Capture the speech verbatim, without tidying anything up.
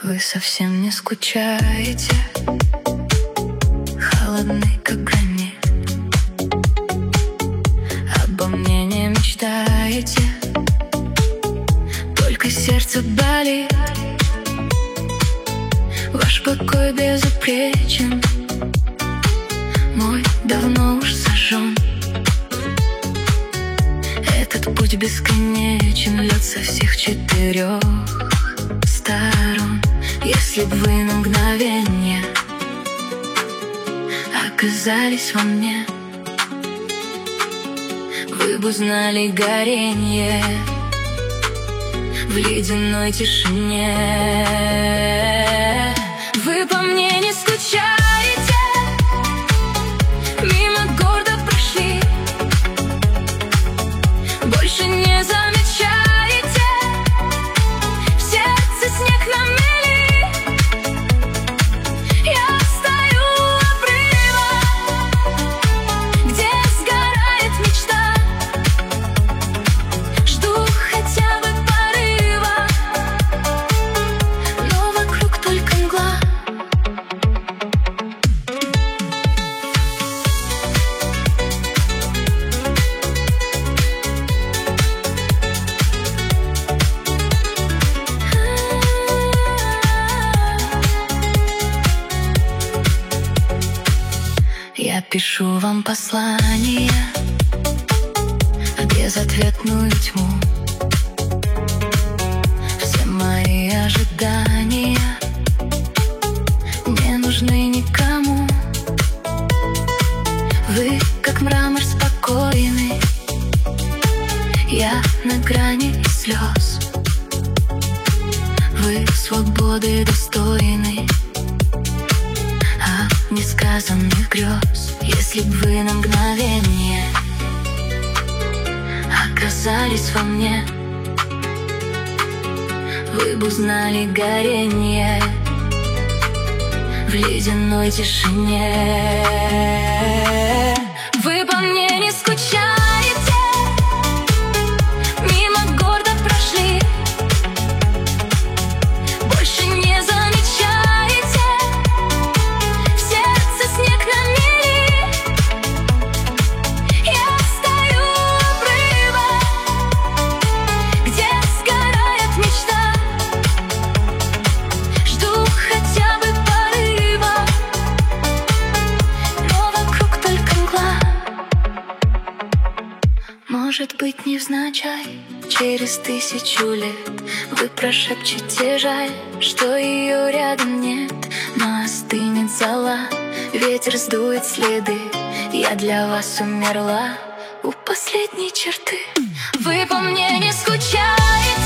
Вы совсем не скучаете, холодный как гранит. Обо мне не мечтаете, только сердце болит. Ваш покой безупречен, мой давно уж сожжен. Этот путь бесконечен, лед со всех четырех сторон. Если б вы на мгновение оказались во мне, вы бы узнали горенье в ледяной тишине. Вы по мне не скучаете, мимо гордо прошли, больше не замечаете, в сердце снег намели. Я стою у обрыва, где сгорает мечта, жду хотя бы порыва, но вокруг только мгла. Я пишу вам послание в безответную тьму. Все мои ожидания не нужны никому. Вы как мрамор спокойный, я на грани слез. Вы свободы достойны, а несказанных грез. Если б вы на мгновение оказались во мне, вы бы узнали горенье в ледяной тишине. Вы по мне не скучаете, мимо гордо прошли, больше не замечаете, в сердце снег намели. Я стою у обрыва, где сгорает мечта, жду хотя бы порыва, но вокруг только мгла. Может быть, невзначай, через тысячу лет вы прошепчете: жаль, что ее рядом нет. Но остынет зола, ветер сдует следы, я для вас умерла у последней черты. Вы по мне не скучаете,